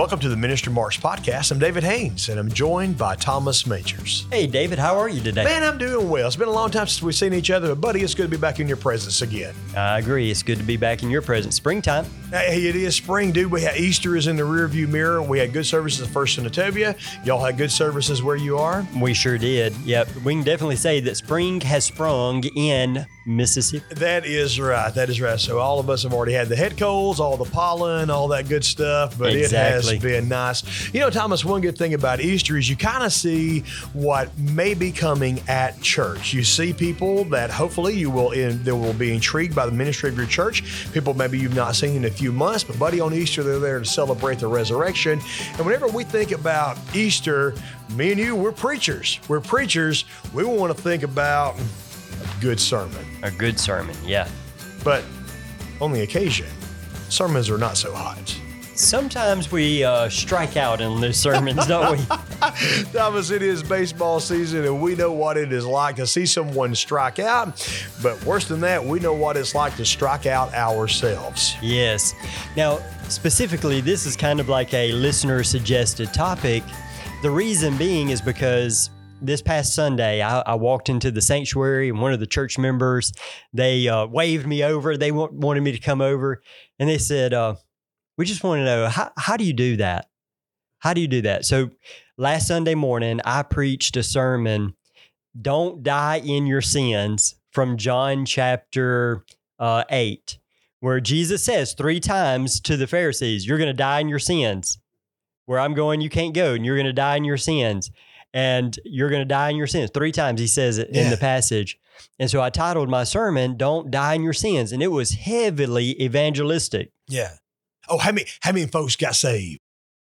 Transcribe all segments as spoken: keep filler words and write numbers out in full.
Welcome to the Ministry Marks Podcast. I'm David Haynes, and I'm joined by Thomas Majors. Hey, David, how are you today? Man, I'm doing well. It's been a long time since we've seen each other, but buddy, it's good to be back in your presence again. I agree. It's good to be back in your presence. Springtime. Hey, it is spring, dude. We had Easter is in the rearview mirror. We had good services at First Senatobia. Y'all had good services where you are. We sure did. Yep. We can definitely say that spring has sprung in Mississippi. That is right. That is right. So all of us have already had the head colds, all the pollen, all that good stuff, but exactly. It has been nice. You know, Thomas, one good thing about Easter is you kind of see what may be coming at church. You see people that hopefully you will in, they will be intrigued by the ministry of your church. People maybe you've not seen in a few months, but buddy, on Easter, they're there to celebrate the resurrection. And whenever we think about Easter, me and you, we're preachers. We're preachers. We want to think about a good sermon. A good sermon, yeah. But on the occasion, sermons are not so hot. Sometimes we uh, strike out in the sermons, don't we? Thomas, it is baseball season, and we know what it is like to see someone strike out. But worse than that, we know what it's like to strike out ourselves. Yes. Now, specifically, this is kind of like a listener-suggested topic. The reason being is because this past Sunday, I, I walked into the sanctuary, and one of the church members, they uh, waved me over. They w- wanted me to come over, and they said, uh, we just want to know, how, how do you do that? How do you do that? So last Sunday morning, I preached a sermon, Don't Die in Your Sins, from John chapter uh, eight, where Jesus says three times to the Pharisees, you're going to die in your sins. Where I'm going, you can't go, and you're going to die in your sins. And you're going to die in your sins. Three times he says it yeah. in the passage. And so I titled my sermon, Don't Die in Your Sins. And it was heavily evangelistic. Yeah. Oh, how many, how many folks got saved?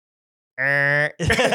None.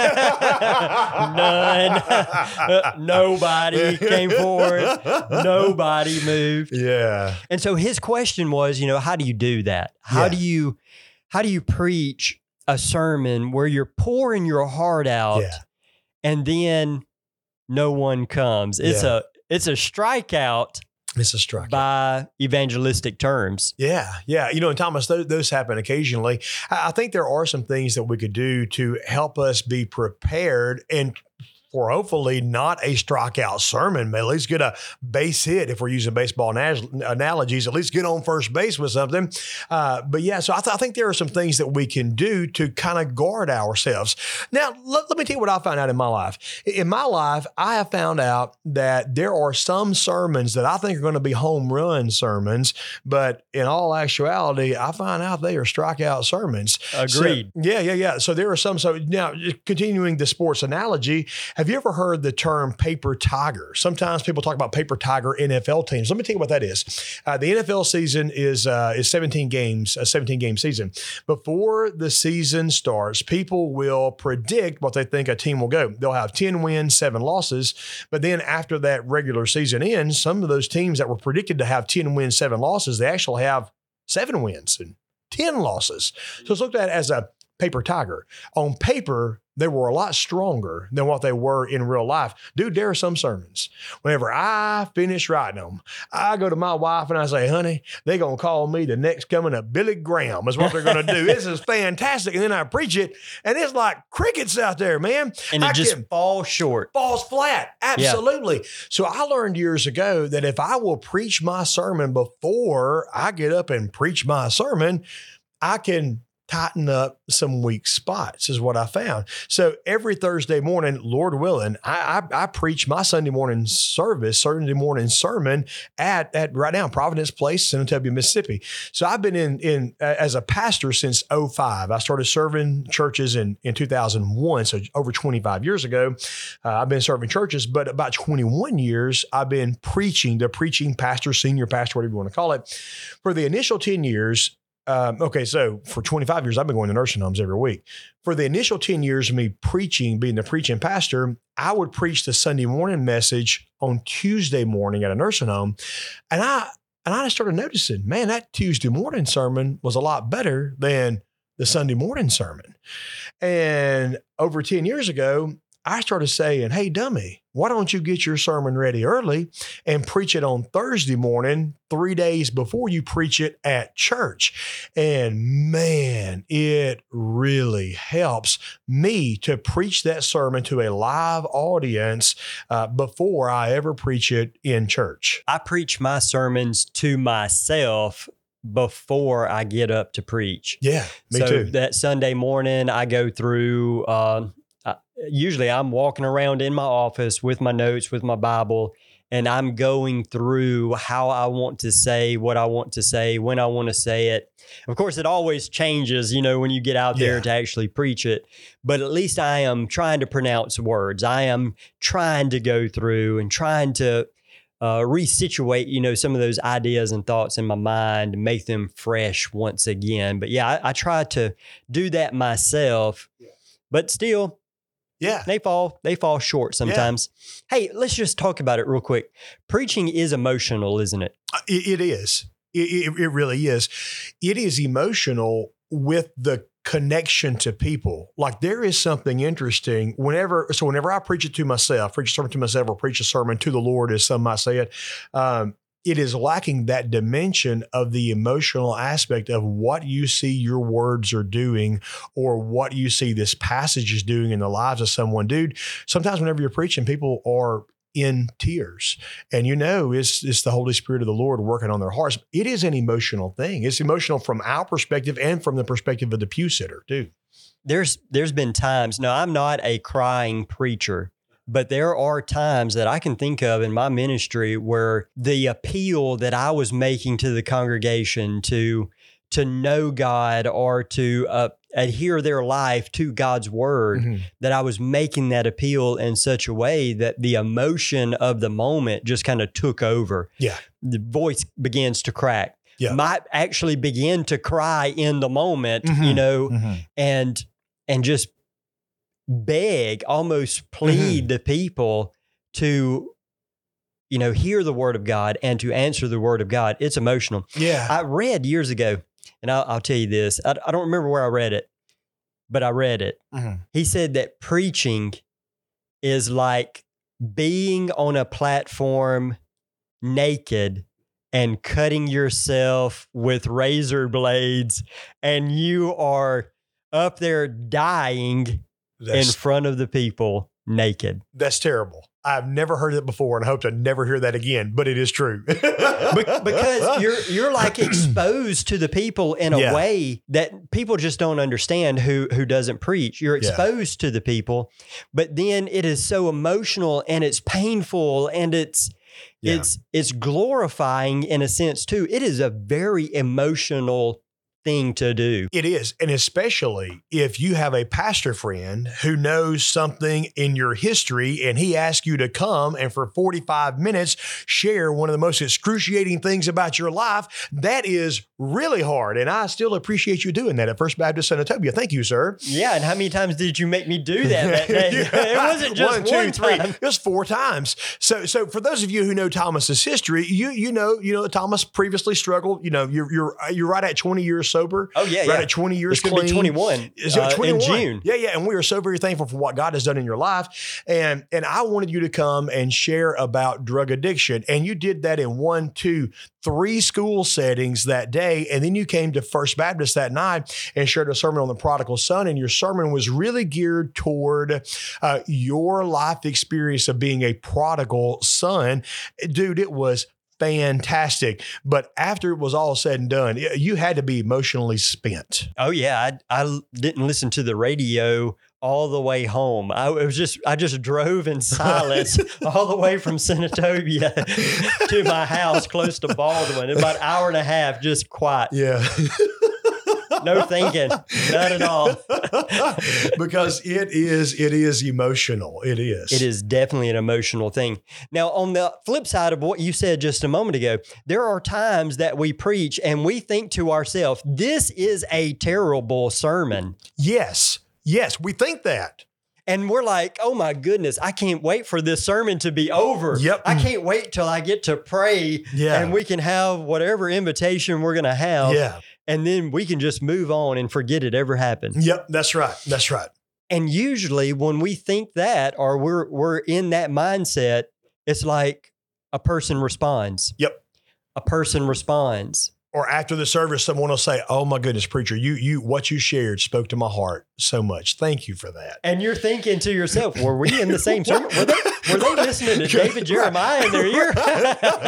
Nobody came forward. Nobody moved. Yeah. And so his question was, you know, how do you do that? How Yeah. do you, how do you preach a sermon where you're pouring your heart out? Yeah. And then no one comes. It's Yeah. a it's a strikeout It's a strike. by evangelistic terms. Yeah, yeah. You know, and Thomas, those, those happen occasionally. I I think there are some things that we could do to help us be prepared and for hopefully not a strikeout sermon, but at least get a base hit if we're using baseball anal- analogies, at least get on first base with something. Uh, but yeah, so I, th- I think there are some things that we can do to kind of guard ourselves. Now, let, let me tell you what I found out in my life. In my life, I have found out that there are some sermons that I think are going to be home run sermons, but in all actuality, I find out they are strikeout sermons. Agreed. So, yeah, yeah, yeah. So there are some. So now, continuing the sports analogy, have you ever heard the term paper tiger? Sometimes people talk about paper tiger N F L teams. Let me tell you what that is. Uh, the N F L season is uh, is seventeen games, a seventeen game season. Before the season starts, people will predict what they think a team will go. They'll have ten wins, seven losses. But then after that regular season ends, some of those teams that were predicted to have ten wins, seven losses, they actually have seven wins and ten losses. So it's looked at as a paper tiger. On paper, they were a lot stronger than what they were in real life. Dude, there are some sermons. Whenever I finish writing them, I go to my wife and I say, honey, they're going to call me the next coming of Billy Graham is what they're going to do. This is fantastic. And then I preach it, and it's like crickets out there, man. And it I just can, falls short. falls flat. Absolutely. Yeah. So I learned years ago that if I will preach my sermon before I get up and preach my sermon, I can tighten up some weak spots is what I found. So every Thursday morning, Lord willing, I, I, I preach my Sunday morning service, Sunday morning sermon at, at right now, Providence Place, Senatobia, Mississippi. So I've been in, in uh, as a pastor since oh five. I started serving churches in, in two thousand one. So over twenty-five years ago, uh, I've been serving churches, but about twenty-one years, I've been preaching, the preaching pastor, senior pastor, whatever you want to call it. For the initial ten years, Um, okay, so for twenty-five years, I've been going to nursing homes every week. For the initial ten years of me preaching, being the preaching pastor, I would preach the Sunday morning message on Tuesday morning at a nursing home. And I and I started noticing, man, that Tuesday morning sermon was a lot better than the Sunday morning sermon. And over ten years ago, I started saying, hey, dummy, why don't you get your sermon ready early and preach it on Thursday morning, three days before you preach it at church? And man, it really helps me to preach that sermon to a live audience uh, before I ever preach it in church. I preach my sermons to myself before I get up to preach. Yeah, me so too. That Sunday morning, I go through, uh, I, usually I'm walking around in my office with my notes, with my Bible, and I'm going through how I want to say what I want to say, when I want to say it. Of course, it always changes, you know, when you get out there Yeah. to actually preach it. But at least I am trying to pronounce words. I am trying to go through and trying to uh, resituate, you know, some of those ideas and thoughts in my mind and make them fresh once again. But yeah, I, I try to do that myself, Yeah. but still, Yeah. they fall, they fall short sometimes. Hey, let's just talk about it real quick. Preaching is emotional, isn't it? It, it is. It, it, it really is. It is emotional with the connection to people. Like there is something interesting whenever, so whenever I preach it to myself, preach a sermon to myself or preach a sermon to the Lord, as some might say it, um, it is lacking that dimension of the emotional aspect of what you see your words are doing or what you see this passage is doing in the lives of someone. Dude, sometimes whenever you're preaching, people are in tears. And you know, it's, it's the Holy Spirit of the Lord working on their hearts. It is an emotional thing. It's emotional from our perspective and from the perspective of the pew sitter too. There's there's been times, no, I'm not a crying preacher, but there are times that I can think of in my ministry where the appeal that I was making to the congregation to to know God or to uh, adhere their life to God's word, Mm-hmm. that I was making that appeal in such a way that the emotion of the moment just kind of took over. Yeah. The voice begins to crack. Yeah. Might actually begin to cry in the moment, Mhm. you know, Mm-hmm. and and just beg, almost plead Mm-hmm. to people to, you know, hear the word of God and to answer the word of God. It's emotional. Yeah. I read years ago, and I'll, I'll tell you this. I, I don't remember where I read it, but I read it. Mhm. He said that preaching is like being on a platform naked and cutting yourself with razor blades, and you are up there dying That's, in front of the people naked. that's terrible. I've never heard it before and I hope to never hear that again, but it is true. Be- because you're you're like exposed to the people in a Yeah. way that people just don't understand who who doesn't preach. You're Yeah. exposed to the people, but then it is so emotional and it's painful and it's Yeah. it's it's glorifying in a sense too. It is a very emotional thing to do. It is. And especially if you have a pastor friend who knows something in your history and he asks you to come and for forty-five minutes share one of the most excruciating things about your life, that is really hard. And I still appreciate you doing that at First Baptist Senatobia. Thank you, sir. Yeah, and how many times did you make me do that that day? It wasn't just one, one, two, three. time. It was four times. So, so for those of you who know Thomas's history, you you know you know that Thomas previously struggled. You know, you're you're you're right at twenty years sober. Oh yeah, right yeah. at twenty years It's going to be clean. twenty-one, Is it uh, twenty-one? in June. Yeah, yeah. And we are so very thankful for what God has done in your life. And and I wanted you to come and share about drug addiction. And you did that in one, two, three school settings that day. And then you came to First Baptist that night and shared a sermon on the prodigal son. And your sermon was really geared toward uh, your life experience of being a prodigal son. Dude, it was fantastic. But after it was all said and done, you had to be emotionally spent. Oh yeah, I, I didn't listen to the radio all the way home. I it was just I just drove in silence all the way from Senatobia to my house close to Baldwin. About an hour and a half, just quiet. Yeah. No thinking, not at all. Because it is, it is emotional. It is. It is definitely an emotional thing. Now, on the flip side of what you said just a moment ago, there are times that we preach and we think to ourselves, this is a terrible sermon. Yes. Yes. We think that. And we're like, oh my goodness, I can't wait for this sermon to be over. Yep. I can't wait till I get to pray Yeah. and we can have whatever invitation we're going to have. Yeah. And then we can just move on and forget it ever happened. Yep. That's right. That's right. And usually when we think that, or we're we're in that mindset, it's like a person responds. Yep. A person responds. Or after the service, someone will say, "Oh my goodness, preacher, you you what you shared spoke to my heart so much. Thank you for that." And you're thinking to yourself, "Were we in the same sermon? Were they, were they listening to David Jeremiah in their ear?" Because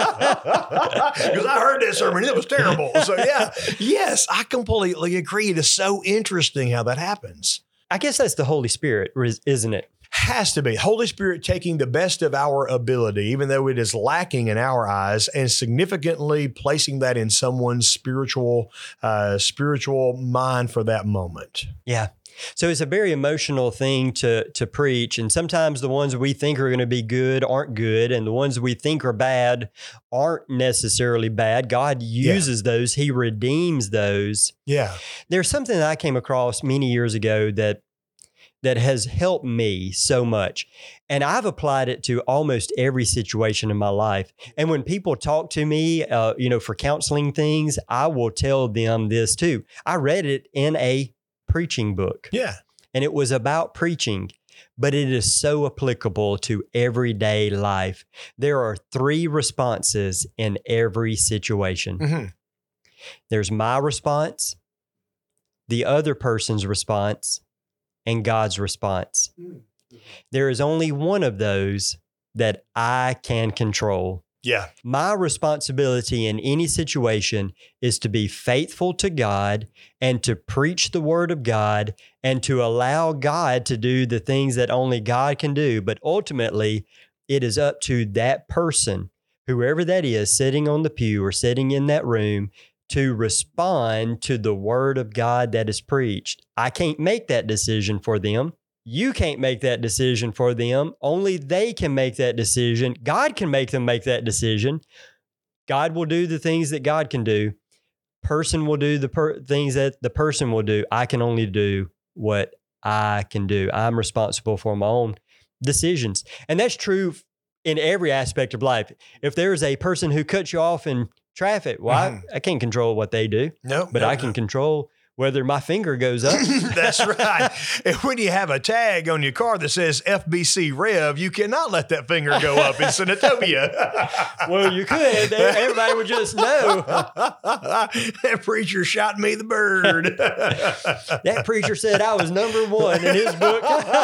I heard that sermon, it was terrible. So yeah, yes, I completely agree. It is so interesting how that happens. I guess that's the Holy Spirit, isn't it? Has to be. Holy Spirit taking the best of our ability, even though it is lacking in our eyes, and significantly placing that in someone's spiritual, uh, spiritual mind for that moment. Yeah. So it's a very emotional thing to to preach. And sometimes the ones we think are going to be good aren't good. And the ones we think are bad aren't necessarily bad. God uses yeah. those. He redeems those. Yeah. There's something that I came across many years ago that that has helped me so much. And I've applied it to almost every situation in my life. And when people talk to me, uh, you know, for counseling things, I will tell them this too. I read it in a preaching book. Yeah. And it was about preaching, but it is so applicable to everyday life. There are three responses in every situation. Mm-hmm. There's my response, the other person's response, and God's response. There is only one of those that I can control. Yeah. My responsibility in any situation is to be faithful to God and to preach the word of God and to allow God to do the things that only God can do. But ultimately, it is up to that person, whoever that is, sitting on the pew or sitting in that room, to respond to the word of God that is preached. I can't make that decision for them. You can't make that decision for them. Only they can make that decision. God can make them make that decision. God will do the things that God can do. Person will do the per- things that the person will do. I can only do what I can do. I'm responsible for my own decisions. And that's true in every aspect of life. If there is a person who cuts you off in traffic, well, mm-hmm. I, I can't control what they do. No, but no, I can no. control whether my finger goes up. That's right. And when you have a tag on your car that says F B C Rev, you cannot let that finger go up in Senatobia. Well, you could. Everybody would just know. That preacher shot me the bird. That preacher said I was number one in his book.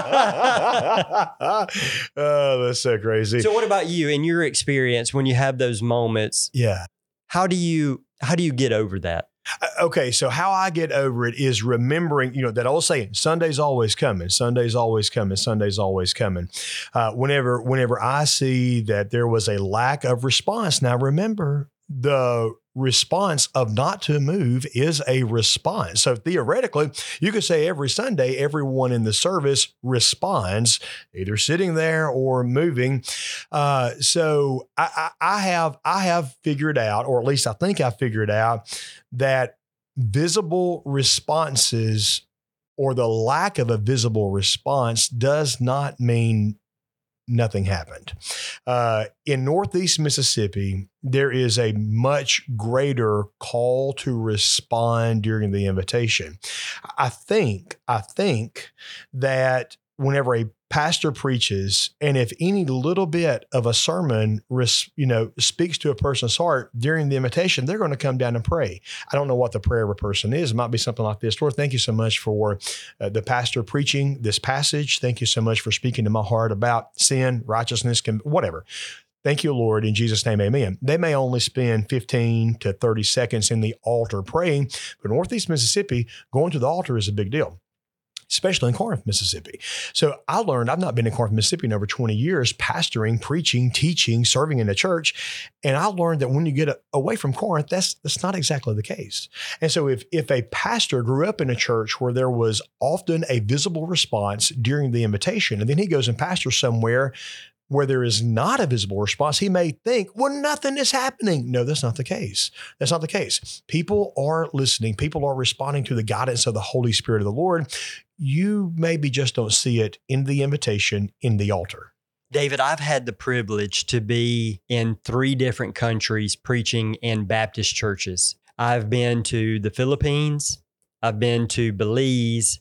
Oh, that's so crazy. So what about you, in your experience, when you have those moments? Yeah. How do you how do you get over that? Okay, so how I get over it is remembering, you know, that old saying, Sunday's always coming, Sunday's always coming, Sunday's always coming. Uh, whenever, whenever I see that there was a lack of response, now remember, the response of not to move is a response. So theoretically, you could say every Sunday, everyone in the service responds, either sitting there or moving. Uh, so I, I, I have I have figured out, or at least I think I figured out, that visible responses or the lack of a visible response does not mean nothing happened. Uh, in Northeast Mississippi, there is a much greater call to respond during the invitation. I think, I think that whenever a pastor preaches, and if any little bit of a sermon, you know, speaks to a person's heart during the invitation, they're going to come down and pray. I don't know what the prayer of a person is. It might be something like this. Lord, thank you so much for uh, the pastor preaching this passage. Thank you so much for speaking to my heart about sin, righteousness, whatever. Thank you, Lord. In Jesus' name, amen. They may only spend fifteen to thirty seconds in the altar praying, but Northeast Mississippi, going to the altar is a big deal, especially in Corinth, Mississippi. So I learned, I've not been in Corinth, Mississippi in over twenty years, pastoring, preaching, teaching, serving in the church. And I learned that when you get away from Corinth, that's that's not exactly the case. And so if, if a pastor grew up in a church where there was often a visible response during the invitation, and then he goes and pastors somewhere where there is not a visible response, he may think, well, nothing is happening. No, that's not the case. That's not the case. People are listening. People are responding to the guidance of the Holy Spirit of the Lord. You maybe just don't see it in the invitation, in the altar. David, I've had the privilege to be in three different countries preaching in Baptist churches. I've been to the Philippines, I've been to Belize,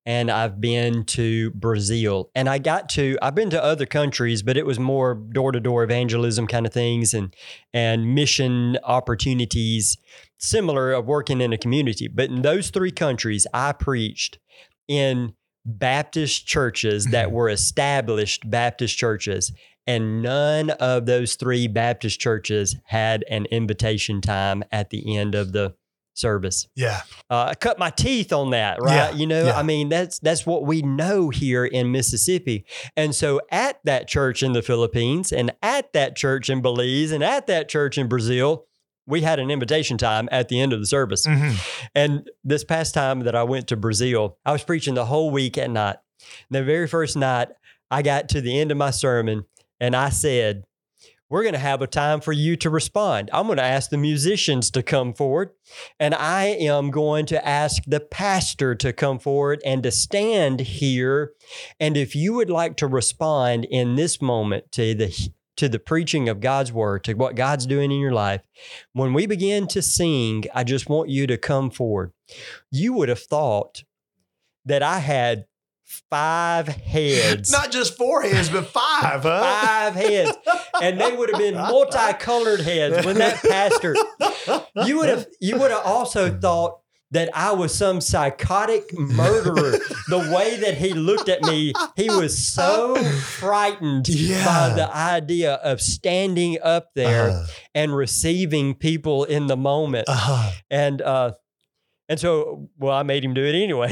and I've been to Brazil. And I got to, I've been to other countries, but it was more door-to-door evangelism kind of things and, and mission opportunities similar of working in a community. But in those three countries, I preached in Baptist churches that were established Baptist churches. And none of those three Baptist churches had an invitation time at the end of the service. Yeah. Uh, I cut my teeth on that, right? Yeah. You know, Yeah. I mean, that's that's what we know here in Mississippi. And so at that church in the Philippines and at that church in Belize and at that church in Brazil, we had an invitation time at the end of the service. Mm-hmm. And this past time that I went to Brazil, I was preaching the whole week at night. The very first night, I got to the end of my sermon and I said, we're going to have a time for you to respond. I'm going to ask the musicians to come forward, and I am going to ask the pastor to come forward and to stand here. And if you would like to respond in this moment to the to the preaching of God's word, to what God's doing in your life, when we begin to sing, I just want you to come forward. You would have thought that I had five heads. Not just four heads, but five, huh? Five heads. And they would have been multicolored heads when that pastor, you would have, you would have also thought that I was some psychotic murderer. The way that he looked at me, he was so frightened Yeah. by the idea of standing up there Uh-huh. and receiving people in the moment. Uh-huh. And, uh, And so, well, I made him do it anyway.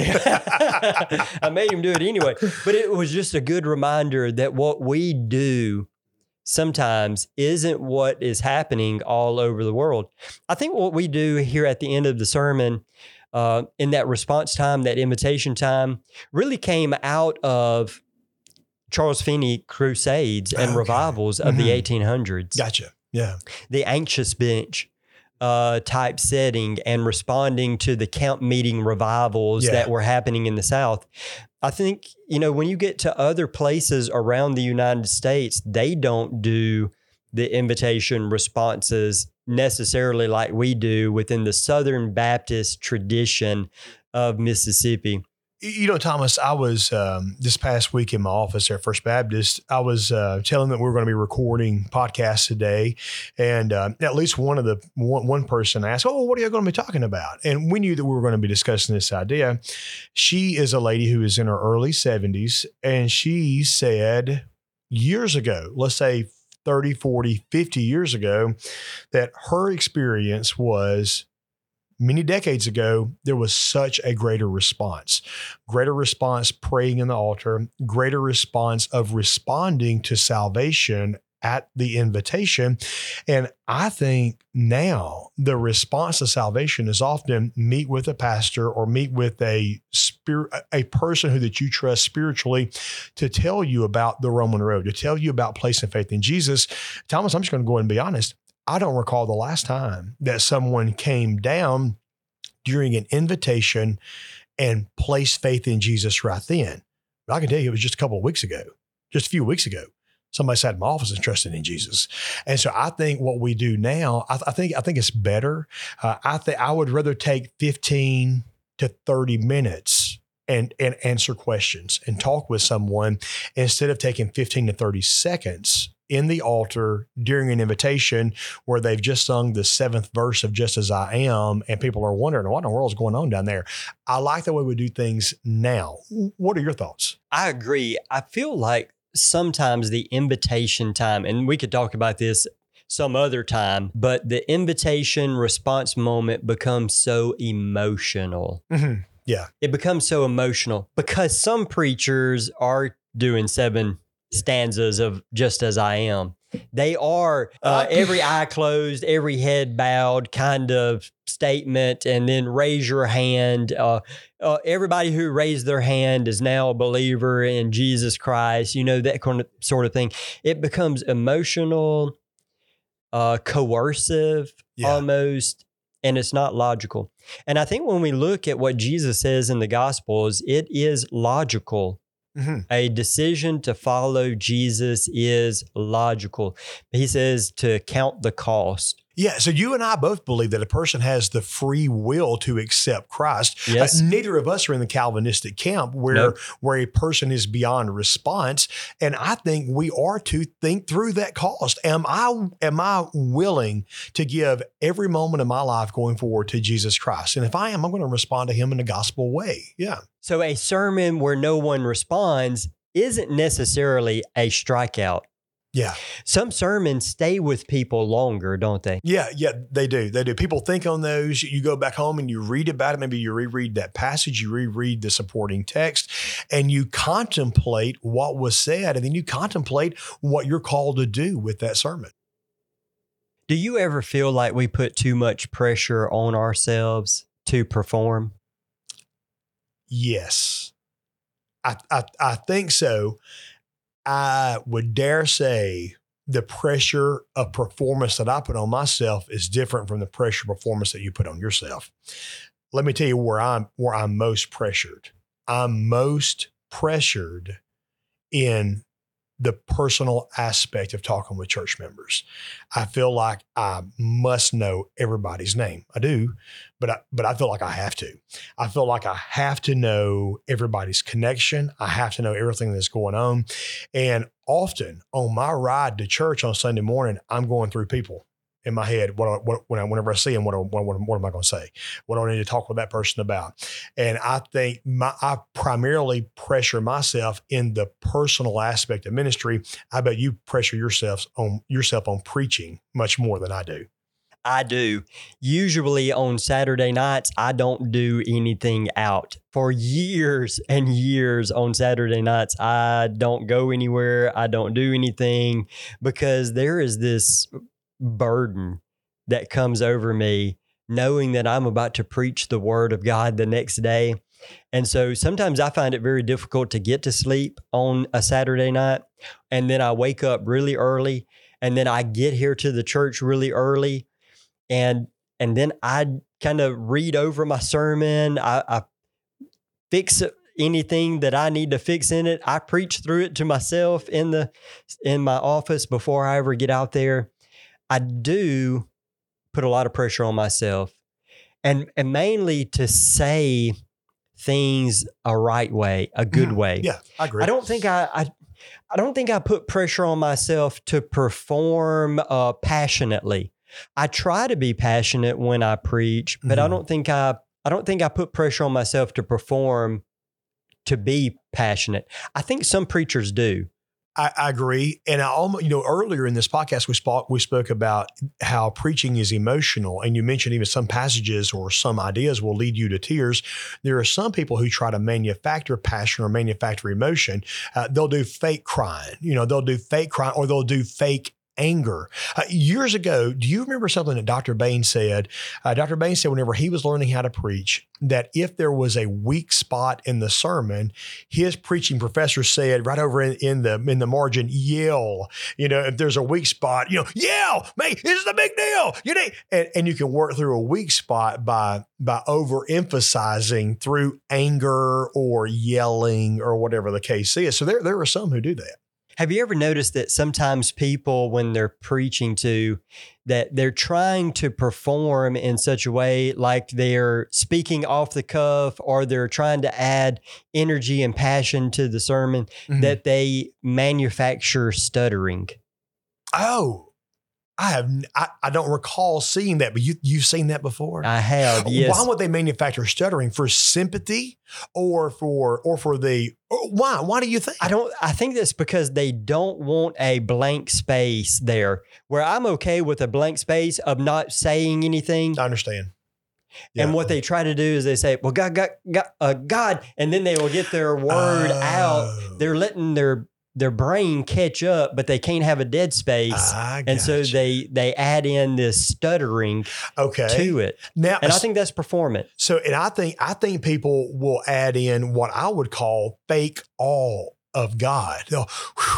I made him do it anyway. But it was just a good reminder that what we do sometimes isn't what is happening all over the world. I think what we do here at the end of the sermon, uh, in that response time, that invitation time, really came out of Charles Finney crusades and Okay. revivals of Mhm. the eighteen hundreds. Gotcha. Yeah. The anxious bench uh, type setting and responding to the camp meeting revivals Yeah. that were happening in the South. I think, you know, when you get to other places around the United States, they don't do the invitation responses necessarily like we do within the Southern Baptist tradition of Mississippi. You know, Thomas, I was um, this past week in my office at First Baptist, I was uh, telling them that we we're going to be recording podcasts today. And uh, at least one of the one, one person asked, oh, what are you going to be talking about? And we knew that we were going to be discussing this idea. She is a lady who is in her early seventies. And she said years ago, let's say thirty, forty, fifty years ago, that her experience was many decades ago, there was such a greater response, greater response praying in the altar, greater response of responding to salvation at the invitation. And I think now the response to salvation is often meet with a pastor or meet with a spirit, a person who that you trust spiritually to tell you about the Roman road, to tell you about placing faith in Jesus. Thomas, I'm just going to go ahead and be honest. I don't recall the last time that someone came down during an invitation and placed faith in Jesus right then. But I can tell you it was just a couple of weeks ago, just a few weeks ago. Somebody sat in my office and trusted in Jesus. And so I think what we do now, I, I think I think it's better. Uh, I think I would rather take fifteen to thirty minutes and, and answer questions and talk with someone instead of taking fifteen to thirty seconds in the altar during an invitation where they've just sung the seventh verse of Just As I Am, and people are wondering, what in the world is going on down there? I like the way we do things now. What are your thoughts? I agree. I feel like sometimes the invitation time, and we could talk about this some other time, but the invitation response moment becomes so emotional. Mm-hmm. Yeah. It becomes so emotional because some preachers are doing seven stanzas of Just As I Am. They are uh, every eye closed, every head bowed kind of statement, and then raise your hand. Uh, uh, everybody who raised their hand is now a believer in Jesus Christ, you know, that kind of sort of thing. It becomes emotional, uh, coercive Yeah. almost, and it's not logical. And I think when we look at what Jesus says in the Gospels, it is logical. Mm-hmm. A decision to follow Jesus is logical. He says to count the cost. Yeah. So you and I both believe that a person has the free will to accept Christ. Yes. Uh, neither of us are in the Calvinistic camp where, Nope. where a person is beyond response. And I think we are to think through that cost. Am I, am I willing to give every moment of my life going forward to Jesus Christ? And if I am, I'm going to respond to him in the gospel way. Yeah. So a sermon where no one responds isn't necessarily a strikeout. Yeah. Some sermons stay with people longer, don't they? Yeah, yeah, they do. They do. People think on those. You go back home and you read about it. Maybe you reread that passage, you reread the supporting text, and you contemplate what was said, and then you contemplate what you're called to do with that sermon. Do you ever feel like we put too much pressure on ourselves to perform? Yes, I, I, I think so. I would dare say the pressure of performance that I put on myself is different from the pressure of performance that you put on yourself. Let me tell you where I'm where I'm most pressured. I'm most pressured in the personal aspect of talking with church members. I feel like I must know everybody's name. I do, but I, but I feel like I have to. I feel like I have to know everybody's connection. I have to know everything that's going on. And often on my ride to church on Sunday morning, I'm going through people in my head. What, what when I, whenever I see them, what, what, what, what am I going to say? What do I need to talk with that person about? And I think my, I primarily pressure myself in the personal aspect of ministry. I bet you pressure yourself on yourself on preaching much more than I do. I do. Usually on Saturday nights, I don't do anything out. For years and years on Saturday nights, I don't go anywhere. I don't do anything because there is this burden that comes over me knowing that I'm about to preach the word of God the next day. And so sometimes I find it very difficult to get to sleep on a Saturday night. And then I wake up really early and then I get here to the church really early. And, and then I kind of read over my sermon. I, I fix anything that I need to fix in it. I preach through it to myself in the, in my office before I ever get out there. I do put a lot of pressure on myself and, and mainly to say things a right way, a good Mm, way. Yeah, I agree. I don't think I, I, I don't think I put pressure on myself to perform uh, passionately. I try to be passionate when I preach, but Mhm. I don't think I, I don't think I put pressure on myself to perform to be passionate. I think some preachers do. I, I agree. And I almost, you know, earlier in this podcast, we spoke, we spoke about how preaching is emotional. And you mentioned even some passages or some ideas will lead you to tears. There are some people who try to manufacture passion or manufacture emotion. Uh, they'll do fake crying, you know, they'll do fake crying or they'll do fake anger. Uh, years ago, do you remember something that Doctor Bain said? Uh, Doctor Bain said whenever he was learning how to preach, that if there was a weak spot in the sermon, his preaching professor said right over in, in the in the margin, yell. You know, if there's a weak spot, you know, yell, man, this is a big deal. You know, and, and you can work through a weak spot by by overemphasizing through anger or yelling or whatever the case is. So there there are some who do that. Have you ever noticed that sometimes people, when they're preaching to, that they're trying to perform in such a way like they're speaking off the cuff or they're trying to add energy and passion to the sermon, Mhm. that they manufacture stuttering? Oh, I have, I, I don't recall seeing that, but you, you've seen that before? I have, yes. Why would they manufacture stuttering? For sympathy or for, or for the, or why? Why do you think? I don't, I think that's because they don't want a blank space there, where I'm okay with a blank space of not saying anything. I understand. And Yeah. what they try to do is they say, well, God, God, God, uh, God, and then they will get their word Oh. out. They're letting their their brain catch up, but they can't have a dead space. I And so gotcha. they they add in this stuttering okay. to it. Now, And I think that's performance. so, and I think, I think people will add in what I would call fake awe of God. They'll,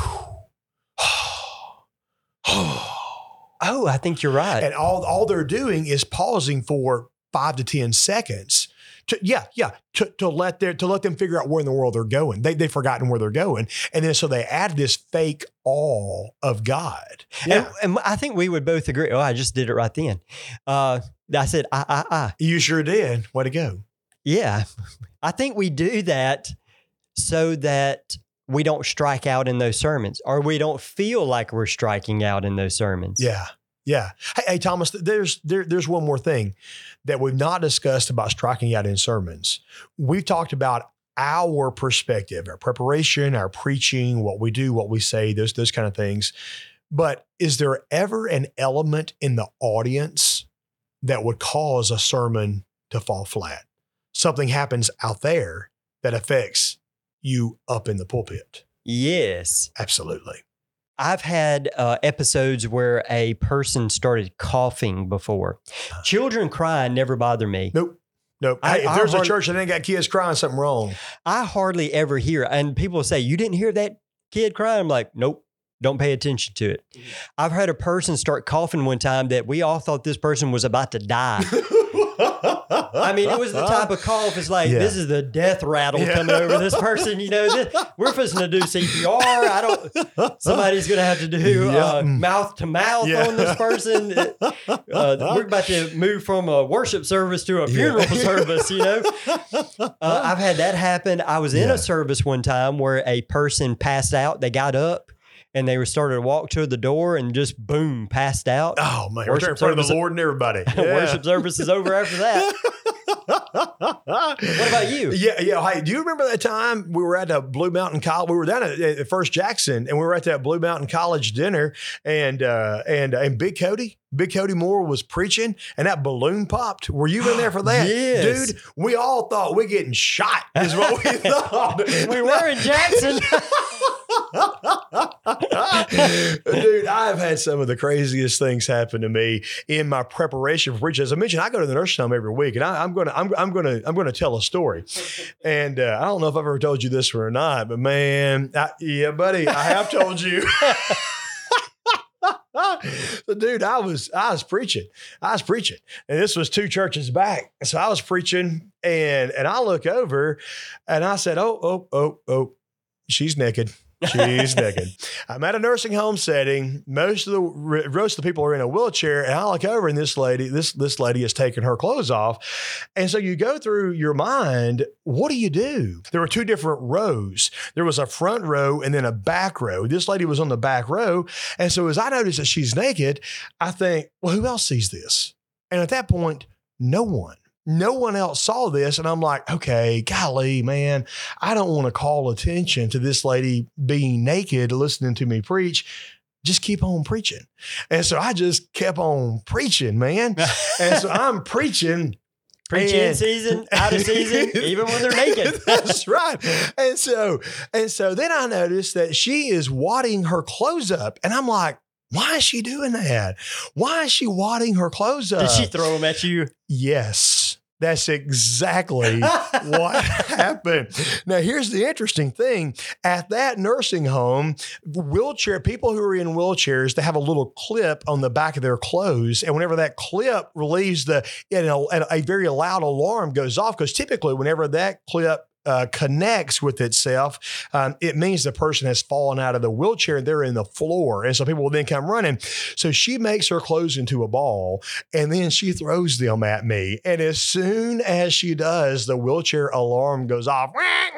Oh, I think you're right. and all, all they're doing is pausing for five to ten seconds To, yeah, yeah. To, to let their to let them figure out where in the world they're going. They they've forgotten where they're going, and then so they add this fake awe of God. Yeah, and, and I think we would both agree. Oh, I just did it right then. Uh, I said, I, I, I. You sure did. Way to go. Yeah, I think we do that so that we don't strike out in those sermons, or we don't feel like we're striking out in those sermons. Yeah. Yeah. Hey, hey, Thomas, there's there, there's one more thing that we've not discussed about striking out in sermons. We've talked about our perspective, our preparation, our preaching, what we do, what we say, those, those kind of things. But is there ever an element in the audience that would cause a sermon to fall flat? Something happens out there that affects you up in the pulpit. Yes. Absolutely. I've had uh, episodes where a person started coughing before. Children crying never bother me. Nope. Nope. I, Hey, if I there's hardly, a church that ain't got kids crying, something wrong. I hardly ever hear, and people say, you didn't hear that kid crying? I'm like, nope, don't pay attention to it. Mm-hmm. I've heard a person start coughing one time that we all thought this person was about to die. I mean, it was the type of cough. It's like, yeah. This is the death rattle yeah. coming over this person. You know, this, we're supposed to do C P R. I don't, somebody's going to have to do yep. uh, mouth to mouth yeah. on this person. Uh, we're about to move from a worship service to a funeral yeah. service, you know. Uh, I've had that happen. I was in yeah. a service one time where a person passed out. They got up. And they were started to walk to the door and just boom, passed out. Oh man, we're in front of the Lord and everybody. Yeah. Worship service is over after that. What about you? Yeah, yeah. Hey, do you remember that time we were at a Blue Mountain College? We were down at, at First Jackson, and we were at that Blue Mountain College dinner, and uh, and and Big Cody, Big Cody Moore was preaching, and that balloon popped. Were you in there for that? Yes. Dude, we all thought we're getting shot, is what we thought. We were in Jackson. Dude, I've had some of the craziest things happen to me in my preparation for preaching. As I mentioned, I go to the nursing home every week, and I, I'm going to I'm, I'm going to I'm going to tell a story. And uh, I don't know if I've ever told you this or not, but man, I, yeah, buddy, I have told you. So, dude, I was I was preaching. I was preaching. And this was two churches back. So I was preaching, and and I look over and I said, oh, oh, oh, oh, she's naked. She's naked. I'm at a nursing home setting. Most of the most of the people are in a wheelchair, and I look over, and this lady, this this lady has taken her clothes off. And so you go through your mind, what do you do? There were two different rows. There was a front row and then a back row. This lady was on the back row, and so as I notice that she's naked, I think, well, who else sees this? And at that point, no one. No one else saw this. And I'm like, okay, golly, man, I don't want to call attention to this lady being naked, listening to me preach. Just keep on preaching. And so I just kept on preaching, man. And so I'm preaching. Preaching in season, out of season, even when they're naked. That's right. And so, and so then I noticed that she is wadding her clothes up. And I'm like, why is she doing that? Why is she wadding her clothes up? Did she throw them at you? Yes. That's exactly what happened. Now, here's the interesting thing. At that nursing home, wheelchair people who are in wheelchairs, they have a little clip on the back of their clothes. And whenever that clip relieves the, you know, a very loud alarm goes off, because typically whenever that clip Uh, connects with itself, um, it means the person has fallen out of the wheelchair and they're in the floor. And so people will then come running. So she makes her clothes into a ball and then she throws them at me. And as soon as she does, the wheelchair alarm goes off.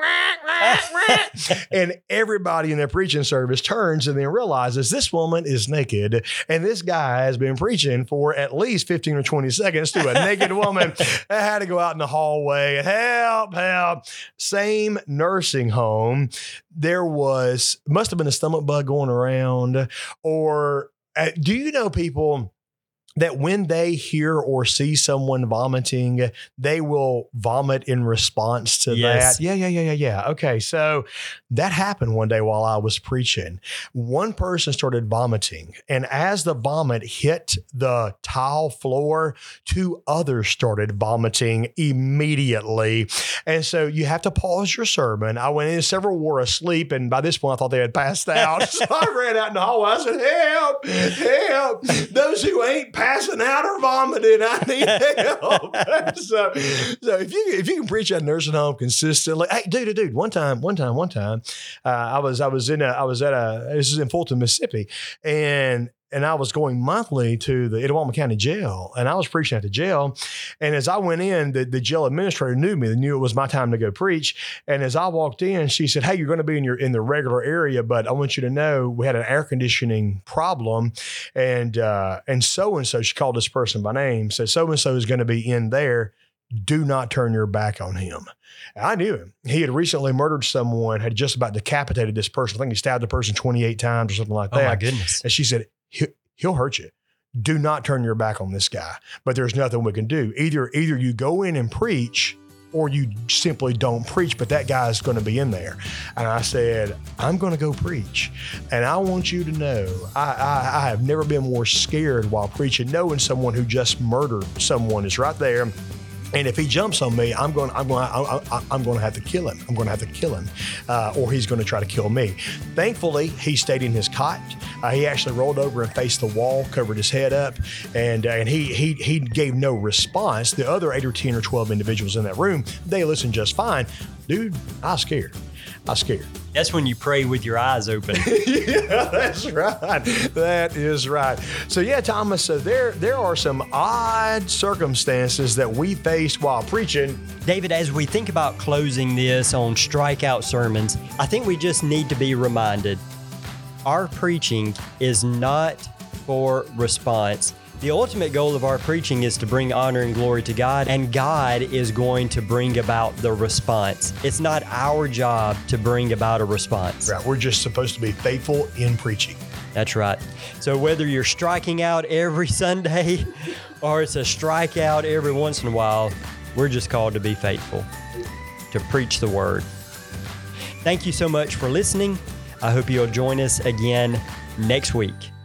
And everybody in the preaching service turns and then realizes this woman is naked. And this guy has been preaching for at least fifteen or twenty seconds to a naked woman. I had to go out in the hallway. Help, help. Same nursing home. There was, must have been a stomach bug going around. Or uh, do you know people that when they hear or see someone vomiting, they will vomit in response to yes. that? Yeah, yeah, yeah, yeah, yeah. Okay, so that happened one day while I was preaching. One person started vomiting, and as the vomit hit the tile floor, two others started vomiting immediately. And so you have to pause your sermon. I went in, several were asleep, and by this point I thought they had passed out. So I ran out in the hallway. I said, help, help. Those who ain't passing out or vomiting, I need help. so so if you if you can preach at a nursing home consistently, hey, dude, dude, one time, one time, one time, uh, I was I was in a I was at a this is in Fulton, Mississippi, and And I was going monthly to the Itawamba County Jail, and I was preaching at the jail. And as I went in, the, the jail administrator knew me. They knew it was my time to go preach. And as I walked in, she said, hey, you're going to be in your in the regular area, but I want you to know we had an air conditioning problem. And uh, and so-and-so, she called this person by name, said, so-and-so is going to be in there. Do not turn your back on him. And I knew him. He had recently murdered someone, had just about decapitated this person. I think he stabbed the person twenty-eight times or something like that. Oh, my goodness. And she said, he'll hurt you. Do not turn your back on this guy. But there's nothing we can do. Either either you go in and preach, or you simply don't preach, but that guy's going to be in there. And I said, I'm going to go preach. And I want you to know, I, I, I have never been more scared while preaching, knowing someone who just murdered someone is right there. And if he jumps on me, I'm going. I'm going. I, I'm going to have to kill him. I'm going to have to kill him, uh, or he's going to try to kill me. Thankfully, he stayed in his cot. Uh, he actually rolled over and faced the wall, covered his head up, and uh, and he he he gave no response. The other eight or ten or twelve individuals in that room, they listened just fine. Dude, I was scared. I was scared. That's when you pray with your eyes open. Yeah, that's right. That is right. So yeah, Thomas, so there there are some odd circumstances that we faced while preaching. David, as we think about closing this on strikeout sermons, I think we just need to be reminded, our preaching is not for response. The ultimate goal of our preaching is to bring honor and glory to God, and God is going to bring about the response. It's not our job to bring about a response. Right. We're just supposed to be faithful in preaching. That's right. So whether you're striking out every Sunday or it's a strikeout every once in a while, we're just called to be faithful, to preach the word. Thank you so much for listening. I hope you'll join us again next week.